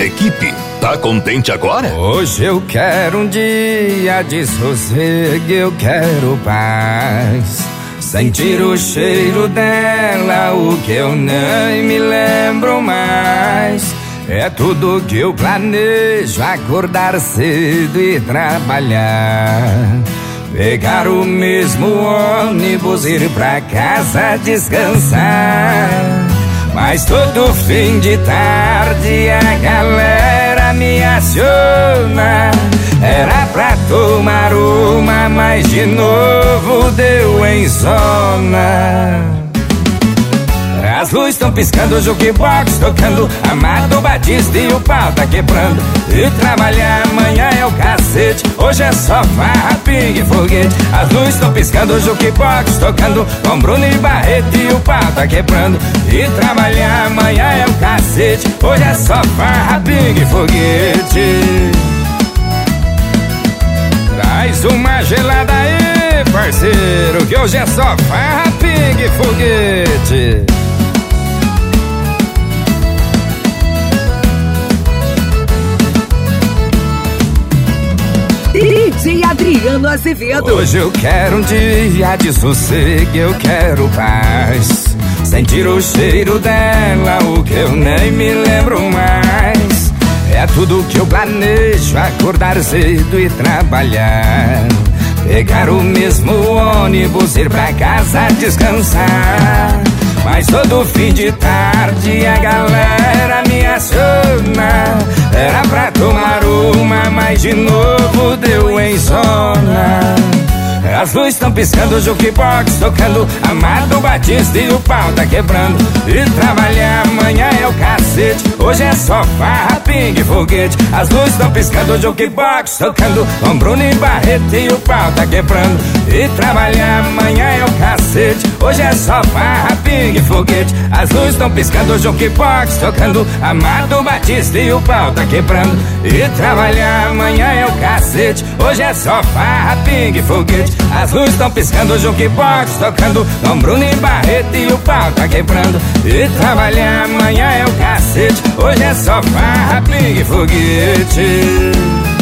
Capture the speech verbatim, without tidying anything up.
equipe. Tá contente agora? Hoje eu quero um dia de sossego, eu quero paz. Sentir o cheiro dela, o que eu nem me lembro mais. É tudo que eu planejo, acordar cedo e trabalhar. Pegar o mesmo ônibus, ir pra casa descansar. Mas todo fim de tarde a galera me aciona. Era pra tomar uma, mas de novo deu em zona. As luzes estão piscando, o jukebox tocando, Amado Batista e o pau tá quebrando. E trabalhar amanhã é o cacete, hoje é só farra, pingue e foguete. As luzes estão piscando, o jukebox tocando, com Bruno e Barreto e o pau tá quebrando. E trabalhar amanhã é o cacete, hoje é só farra, pingue e foguete. Traz uma gelada aí, parceiro, que hoje é só farra, pingue e foguete. D J Adriano Azevedo. Hoje eu quero um dia de sossego, eu quero paz. Sentir o cheiro dela, o que eu nem me lembro mais. É tudo que eu planejo, acordar cedo e trabalhar. Pegar o mesmo ônibus, ir pra casa descansar. Mas todo fim de tarde a galera me aciona. Era pra tomar uma, mas de novo deu em zona. As luzes estão piscando, o jukebox tocando, Amado Batista e o pau tá quebrando. E trabalhar amanhã é o cacete, hoje é só farra, pingue e foguete. As luzes estão piscando, o jukebox tocando, com Bruno e Barreto e o pau tá quebrando. E trabalhar amanhã é o cacete, hoje é só farra, pingue e foguete. As luzes estão piscando, o jukebox tocando, Amado Batista e o pau tá quebrando. E trabalhar amanhã é o cacete, hoje é só farra, pingue e foguete. As luzes estão piscando, o jukebox tocando, com Bruno e Barreto e o pau tá quebrando. E trabalhar amanhã é o cacete, hoje é só farra, pingue e foguete.